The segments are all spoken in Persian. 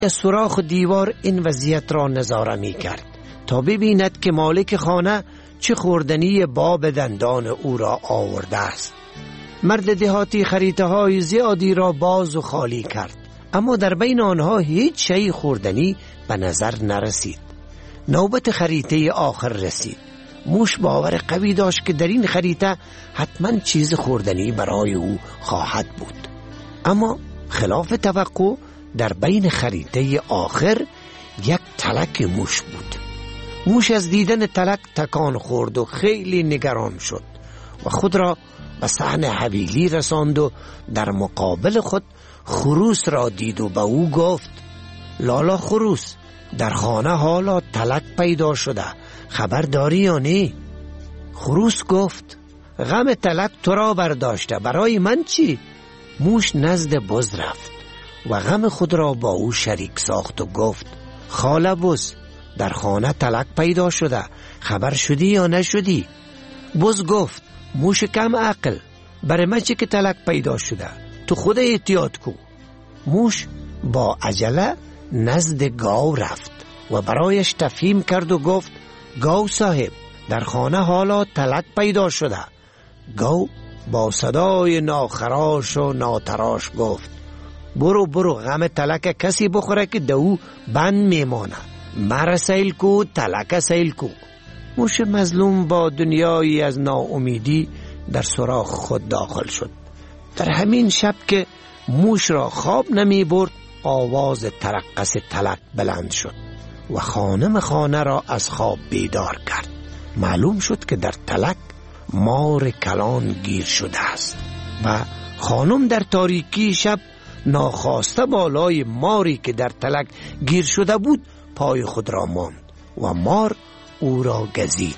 از سوراخ دیوار این وضعیت را نظاره می کرد تا ببیند که مالک خانه چه خوردنی باب دندان او را آورده است. مرد دهاتی خریطه های زیادی را باز و خالی کرد، اما در بین آنها هیچ شیء خوردنی به نظر نرسید. نوبت خریطه آخر رسید. موش باور قوی داشت که در این خریطه حتما چیز خوردنی برای او خواهد بود، اما خلاف توقع در بین خریطه آخر یک تلک موش بود. موش از دیدن تلک تکان خورد و خیلی نگران شد و خود را به صحن حویلی رساند و در مقابل خود خروس را دید و به او گفت: لالا خروس، در خانه حالا تلک پیدا شده، خبر داری یا نه؟ خروس گفت: غم تلک تو را برداشته، برای من چی؟ موش نزد بز رفت و غم خود را با او شریک ساخت و گفت: خاله بز، در خانه تلک پیدا شده، خبر شدی یا نشدی؟ بز گفت: موش کم عقل، برای من چی که تلک پیدا شده؟ تو خود احتیاط کو. موش با عجله نزد گاو رفت و برایش تفهیم کرد و گفت: گاو صاحب، در خانه حالا تلک پیدا شده. گاو با صدای ناخراش و ناتراش گفت: برو غم تلک کسی بخوره که دو بند میمانه، مر سیل کو تلک سیل کو. موش مظلوم با دنیایی از ناامیدی در سوراخ خود داخل شد. در همین شب که موش را خواب نمی برد، آواز ترقص تلک بلند شد و خانم خانه را از خواب بیدار کرد. معلوم شد که در تلک مار کلان گیر شده است و خانم در تاریکی شب ناخواسته بالای ماری که در تلک گیر شده بود پای خود را ماند و مار او را گزید.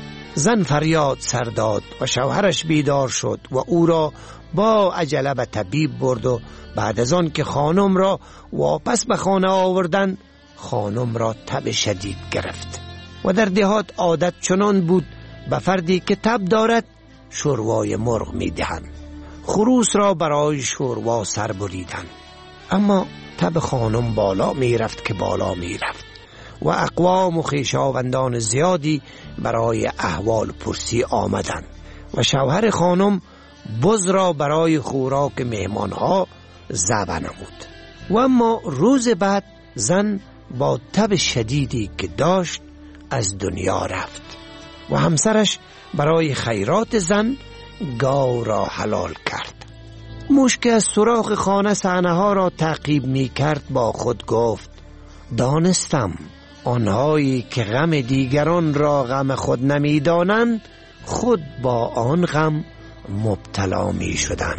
زن فریاد سر داد و شوهرش بیدار شد و او را با عجله به طبیب برد و بعد از آن که خانم را واپس به خانه آوردند، خانم را تب شدید گرفت و در دهات عادت چنان بود به فردی که تب دارد شوروای مرغ می دهند. خروس را برای شوروا سر بریدند، اما تب خانم بالا می رفت که بالا می رفت و اقوام و خویشاوندان زیادی برای احوال پرسی آمدند و شوهر خانم بز را برای خوراک مهمانها ذبح نمود. و اما روز بعد زن با تب شدیدی که داشت از دنیا رفت و همسرش برای خیرات زن گاو را حلال کرد. موش که از سوراخ خانه صحنه ها را تعقیب می کرد با خود گفت: دانستم آنهایی که غم دیگران را غم خود نمی دانند خود با آن غم مبتلا می شدند.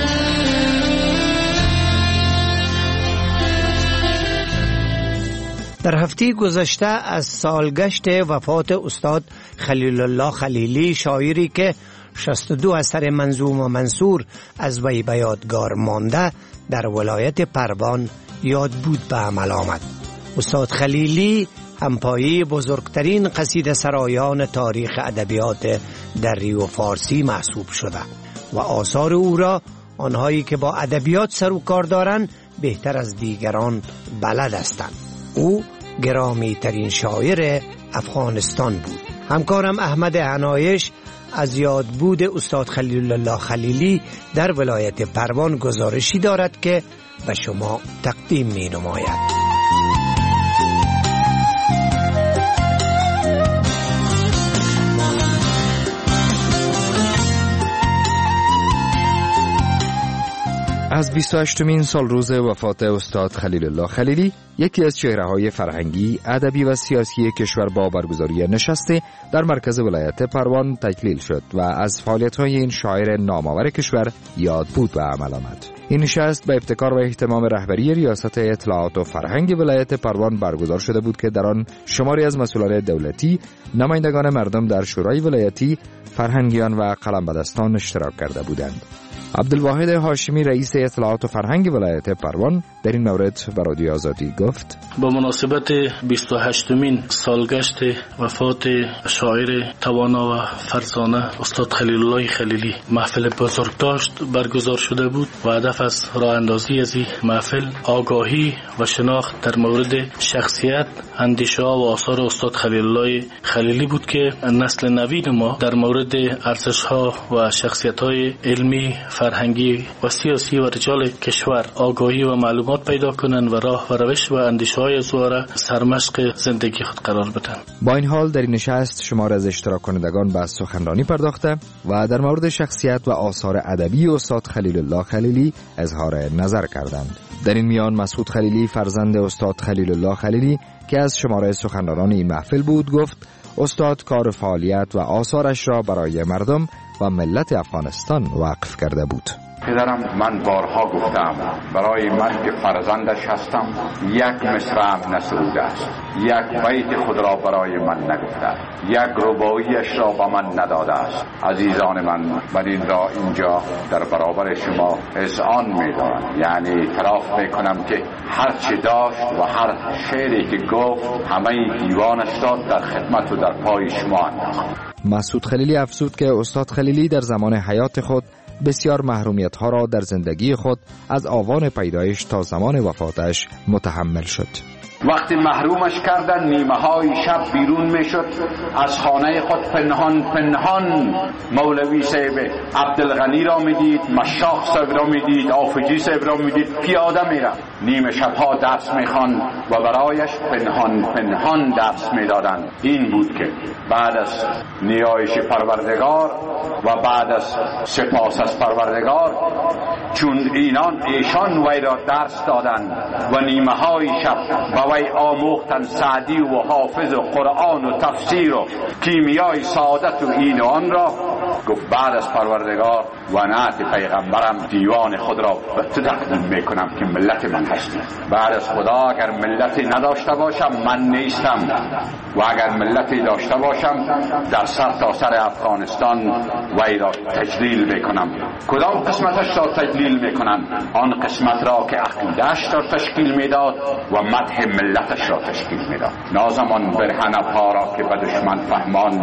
در هفته گذشته از سالگشت وفات استاد خلیل الله خلیلی، شاعری که 62 اثر منظوم و منثور از وی به یادگار مانده، در ولایت پروان یاد بود به عمل آمد. استاد خلیلی همپایه بزرگترین قصیده سرایان تاریخ ادبیات دری و فارسی محسوب شده و آثار او را آنهایی که با ادبیات سر و کار دارند بهتر از دیگران بلد هستند. او گرامی ترین شاعر افغانستان بود. همکارم احمد عنایش از یادبود استاد خلیل الله خلیلی در ولایت پروان گزارشی دارد که به شما تقدیم می نماید. از 28مین سال روز وفات استاد خلیل الله خلیلی، یکی از چهره‌های فرهنگی، ادبی و سیاسی کشور با برگزاری نشستی در مرکز ولایت پروان تکلیل شد و از فعالیت‌های این شاعر نامآور کشور یاد بود به عمل آمد. این نشست به ابتکار و اهتمام رهبری ریاست اطلاعات و فرهنگ ولایت پروان برگزار شده بود که در آن شماری از مسئولان دولتی، نمایندگان مردم در شورای ولایتی، فرهنگیان و قلمبدستان اشتراک کرده بودند. عبدالواحد هاشمی رئیس اطلاعات و فرهنگ ولایت پروان در این مورد به رادیو آزادی گفت: با مناسبت 28مین سالگشت وفات شاعر توانا و فرزانه استاد خلیل الله خلیلی محفل بزرگداشت برگزار شده بود و هدف از راه اندازی از این محفل آگاهی و شناخت در مورد شخصیت، اندیشه ها و آثار استاد خلیل الله خلیلی بود که نسل نوین ما در مورد ارزش ها و شخصیت های علمی، فرهنگی و سیاسی و رجال کشور آگاهی و معلومات پیدا کنند و راه و روش و اندیشه های زواره سرمشق زندگی خود قرار بدن. با این حال در این نشست شمار از اشتراک کنندگان به سخنرانی پرداخته و در مورد شخصیت و آثار ادبی استاد خلیل الله خلیلی اظهار نظر کردند. در این میان مسعود خلیلی فرزند استاد خلیل الله خلیلی که از شماره سخنرانان این محفل بود گفت استاد کار فعالیت و آثارش را برای مردم و ملت افغانستان وقف کرده بود. پدرم من بارها گفتم برای من که فرزندش هستم یک مصرع نسروده است، یک بیت خود را برای من نگفته، یک رباعیش را به من نداده است. عزیزان من این را اینجا در برابر شما اذعان می‌دارم، یعنی اعتراف میکنم که هر چی داشت و هر شعری که گفت همه دیوانش داد در خدمت و در پای شما انداخت. مسعود خلیلی افزود که استاد خلیلی در زمان حیات خود بسیار محرومیت ها را در زندگی خود از آوان پیدایش تا زمان وفاتش متحمل شد. وقتی محرومش کردن نیمه های شب بیرون می شد از خانه خود پنهان مولوی صاحب عبدالغنی را می دید، مشاق صاحب را می دید، آفجی صاحب را می دید، پیاده می رفت نیمه شبها درس می خوان و برایش پنهان درس می دادن. این بود که بعد از نیایش پروردگار و بعد از سپاس از پروردگار چون ایشان وی را درس دادن و نیمه های شب و وی آموختن سعدی و حافظ و قرآن و تفسیر و کیمیای سعادت و این و آن را، گفت بعد از پروردگار و نعت پیغمبرم دیوان خود را به تو تقدیم میکنم که ملت من هستی. بعد از خدا اگر ملتی نداشته باشم من نیستم و اگر ملتی داشته باشم در سر تا سر افغانستان وی را تجلیل میکنم. کدام قسمتش را تجلیل میکنم؟ آن قسمت را که عقیده‌اش را تشکیل میداد و مدح ملتش را تشکیل میداد. نازمان برهنه پارا که به دشمن فهمان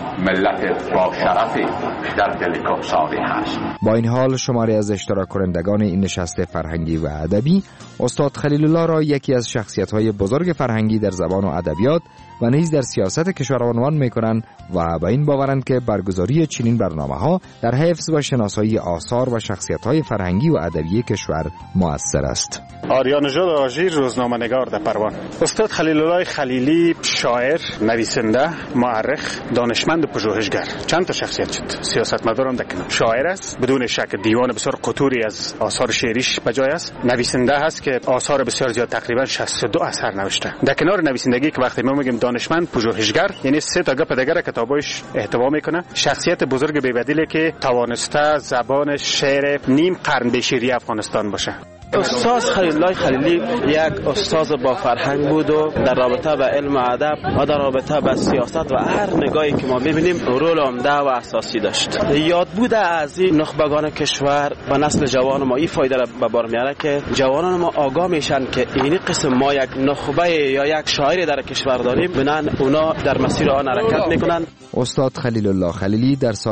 ملت با شرفی در دل کفساری هست. با این حال شماری از اشتراک کنندگان این نشست فرهنگی و ادبی استاد خلیل الله را یکی از شخصیت‌های بزرگ فرهنگی در زبان و ادبیات و نیز در سیاست کشور عنوان می‌کنند و به این باورند که برگزاری چنین برنامه‌ها در حفظ و شناسایی آثار و شخصیت‌های فرهنگی و ادبی کشور مؤثر است. آریا نژاد آژیر، روزنامه‌نگار در پروان. استاد خلیل الله خلیلی شاعر، نویسنده، مورخ، دانشمند و پژوهشگر. چند تا شخصیت شد. سیاستمدار هم دکنه. شاعر است، بدون شک دیوان بسیار قطوری از آثار شعریش بجای است. نویسنده است که آثار بسیار زیاد تقریبا 62 اثر نوشته. در کنار نویسندگی که وقتی ما میگیم دانشمند، پژوهشگر، یعنی سه تا گپ دیگر کتابایش احتوا میکنه. شخصیت بزرگ بی‌بدیلی که توانسته زبان شعر نیم قرن به شیری افغانستان باشه. استاد خلیل الله خلیلی یک استاد با فرهنگ بود و در رابطه با علم و ادب و در رابطه با سیاست و هر نگاهی که ما ببینیم رول عمده و اساسی داشت. یاد بوده از این نخبگان کشور و نسل جوان ما این فایده را به بار میاره که جوانان ما آگاه میشن که این قسم ما یک نخبه یا یک شاعر در کشور داریم، بنان اونا در مسیر آن حرکت میکنن. استاد خلیل الله خلیلی در سال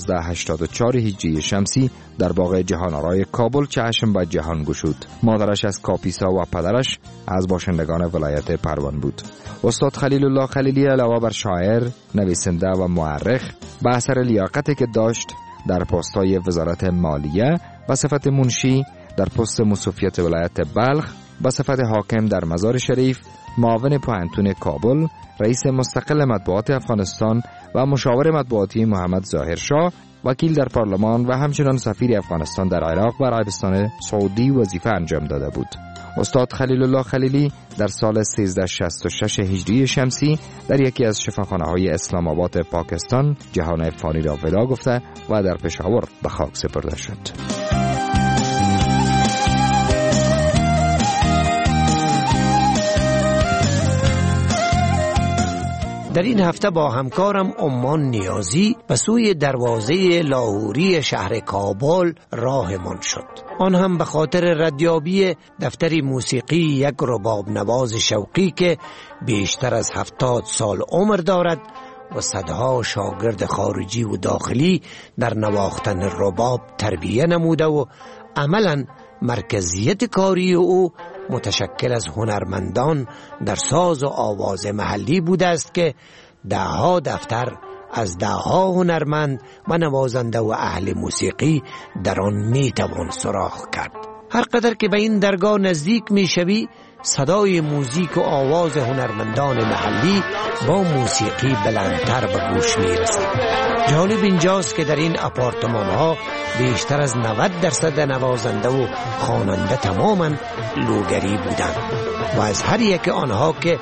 1284 هجری شمسی در باغ جهان آرای کابل چشم به جهان گشود. مادرش از کاپیسا و پدرش از باشندگان ولایت پروان بود. استاد خلیل الله خلیلی علاوه بر شاعر، نویسنده و مورخ، به اثر لیاقتی که داشت در پست‌های وزارت مالیه و صفت منشی، در پست مصوفیت ولایت بلخ، به صفت حاکم در مزار شریف، معاون پوهنتون کابل، رئیس مستقل مطبوعات افغانستان و مشاور مطبوعاتی محمد ظاهرشاه، وکیل در پارلمان و همچنان سفیر افغانستان در عراق و عربستان سعودی وظیفه انجام داده بود. استاد خلیل الله خلیلی در سال 1366 هجری شمسی در یکی از شفاخانه‌های اسلام آباد پاکستان جهان فانی را وداع گفته و در پشاور به خاک سپرده شد. در این هفته با همکارم عمان نیازی به سوی دروازه لاهوری شهر کابل راهمان شد. آن هم به خاطر ردیابی دفتر موسیقی یک رباب نواز شوقی که بیشتر از 70 سال عمر دارد و صدها شاگرد خارجی و داخلی در نواختن رباب تربیه نموده و عملاً مرکزیت کاری او متشکل از هنرمندان در ساز و آواز محلی بوده است که دهها دفتر از دهها هنرمند و نوازنده و اهل موسیقی در آن میتوان سراغ کرد. هر قدر که به این درگاه نزدیک میشوی صدای موزیک و آواز هنرمندان محلی با موسیقی بلندتر به گوش میرسد. جالب اینجاست که در این آپارتمان ها بیشتر از 90% نوازنده و خواننده تماما لوگری بودند و از هر یک آنها که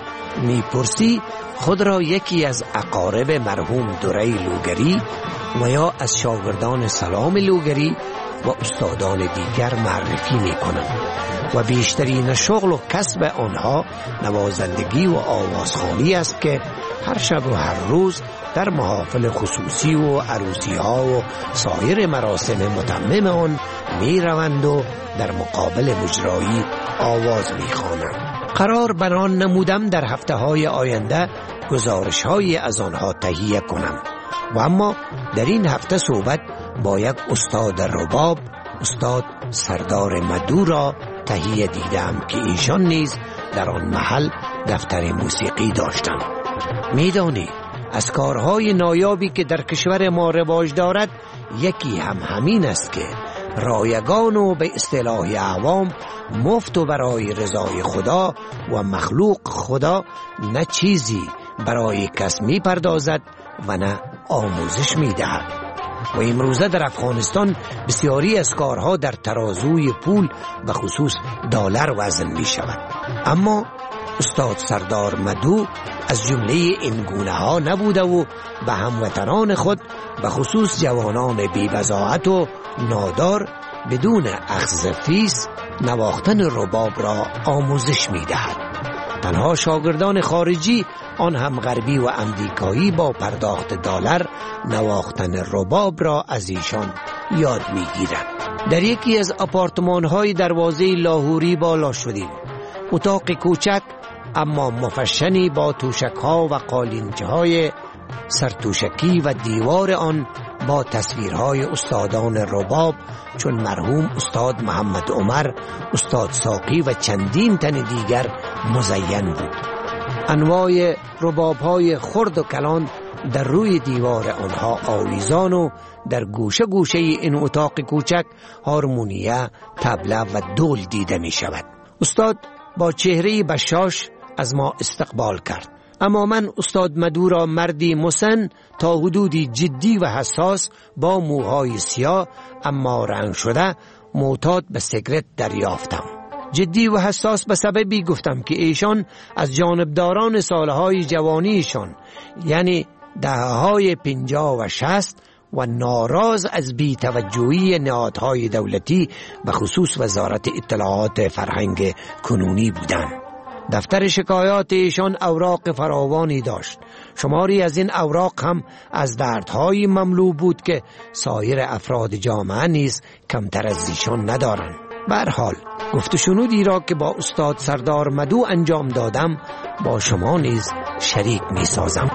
میپرسی خود را یکی از اقارب مرحوم دوره لوگری و یا از شاگردان سلام لوگری و استادان دیگر معرفی میکنند و بیشترین شغل و کسب آنها نوازندگی و آوازخوانی است که هر شب و هر روز در محافل خصوصی و عروسی ها و سایر مراسم متمم آن می روند و در مقابل مجرایی آواز می خوانند. قرار بر آن نمودم در هفته های آینده گزارش های از آنها تهیه کنم و اما در این هفته صحبت با یک استاد رباب، استاد سردار مدو را تهیه دیدم که ایشان نیز در آن محل دفتر موسیقی داشتند. میدانی از کارهای نایابی که در کشور ما رواج دارد یکی هم همین است که رایگان و به اصطلاح عوام مفت و برای رضای خدا و مخلوق خدا نه چیزی برای کس می پردازد و نه آموزش می دهد. و امروزه در افغانستان بسیاری از کارها در ترازوی پول و خصوص دلار وزن می شود. اما استاد سردار مدو از جمله این گونه ها نبوده و به هموطنان خود به خصوص جوانان بی‌وضاحت و نادار بدون اخذ فیس نواختن رباب را آموزش می دهد. تنها شاگردان خارجی آن هم غربی و امریکایی با پرداخت دلار نواختن رباب را از ایشان یاد می گیرند. در یکی از آپارتمان های دروازه لاهوری بالا شدیم. اتاق کوچک اما مفشنی با توشک ها و قالینچه های سرتوشکی و دیوار آن با تصویرهای استادان رباب چون مرحوم استاد محمد عمر، استاد ساقی و چندین تن دیگر مزین بود. انواع رباب‌های خرد و کلان در روی دیوار آنها آویزان و در گوشه گوشه این اتاق کوچک هارمونیه، طبله و دول دیده می شود. استاد با چهره بشاش از ما استقبال کرد. اما من استاد مدو را مردی مسن تا حدودی جدی و حساس با موهای سیاه اما رنگ شده معتاد به سیگرت دریافتم. جدی و حساس به سببی گفتم که ایشان از جانبداران سالهای جوانیشان یعنی دهه‌های 50 و 60 و ناراض از بی‌توجهی نهادهای دولتی به خصوص وزارت اطلاعات فرهنگ کنونی بودند. دفتر شکایات ایشان اوراق فراوانی داشت. شماری از این اوراق هم از دردهای مملو بود که سایر افراد جامعه نیز کمتر از ایشان ندارند. به هر حال گفت و شنودی را که با استاد سردار مدو انجام دادم با شما نیز شریک می سازم.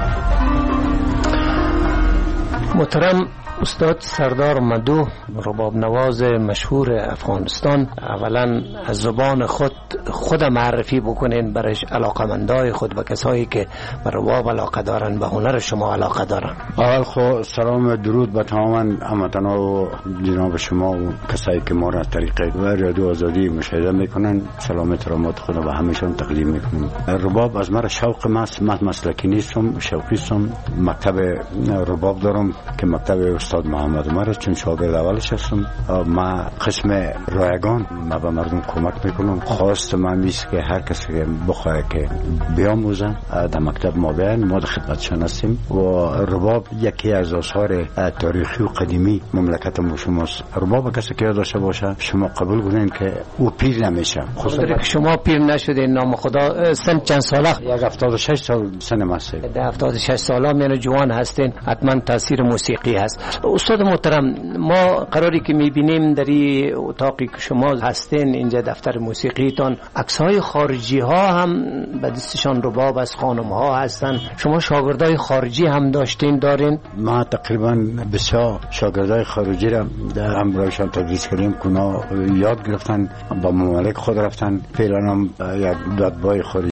محترم استاد سردار مدو، رباب نواز مشهور افغانستان، اولا از زبان خود معرفی بکنین برای علاقمندای خود و کسایی که به رباب علاقه دارن، به هنر شما علاقه دارن. اول خو سلام درود به تمام هموطنان و جناب شما و کسایی که ما را از طریق رادیو آزادی مشاهده میکنن، سلام احترامات خود به همشون تقدیم میکنم. رباب از مرا شوق من مسلکی نیستم، شوقی هستم. مکتب رباب دارم که مکتب استاد محمد عمر چون شاگرد اولش هستم. ما قسم رایگان ما به مردم کمک میکنم. خواست من میست که هر کسی که بخواه که بیاموزن در مکتب ما بیان، ما در خدمتشان هستیم. و رباب یکی از آثار تاریخی و قدیمی مملکت ما شماست. رباب کسی که داشته باشه شما قبول کنین که او پیر نمیشه. خصوصا شما پیر نشده نام خدا. سن چند ساله؟ یک 76 سال سنم هست. در 76 ساله میان جوان هستین، حتما تاثیر موسیقی هست. استاد محترم، ما قراری که میبینیم در این اتاقی که شما هستین اینجا دفتر موسیقیتان، عکس‌های خارجی ها هم به دستشان رباب از خانم ها هستن. شما شاگردای خارجی هم دارین؟ ما تقریبا بسیار شاگردای خارجی را در همراهشان تدریس کردیم که اونا یاد گرفتن، با ممالک خود رفتن. فعلا هم یک دادبای خارجی